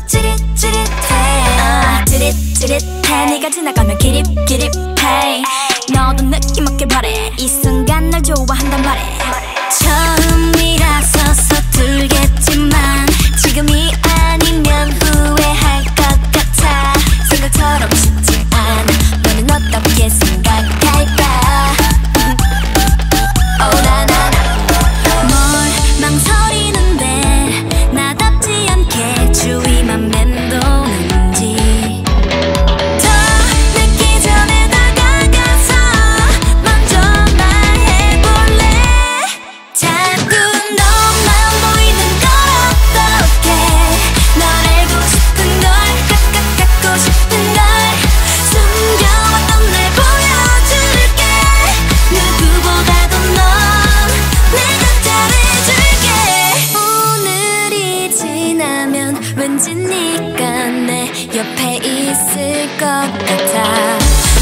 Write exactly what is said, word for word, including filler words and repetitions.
찌릿찌릿해 아, 찌릿찌릿해 네가 지나가면 기립기립해 너도 느낌 없길 바래 이 순간 날 좋아한단 말해 처음이라서 서툴겠지만 지금이 아니면 후회할 것 같아 생각처럼 쉽지 않아 너는 어떻게 생각할까 oh 나나나 뭘 망설이는데 나답지 않게 주위만 맴도는지 더 늦기 전에 다가가서 먼저 말해볼래 자꾸 너만 보이는 걸 어떡해 널 알고 싶은 걸 깍깍 갖고 싶은 걸 숨겨왔던 날 보여줄게 누구보다도 넌 내가 잘해줄게 오늘이 지나면 왠지 네가 내 옆에 있을 것 같아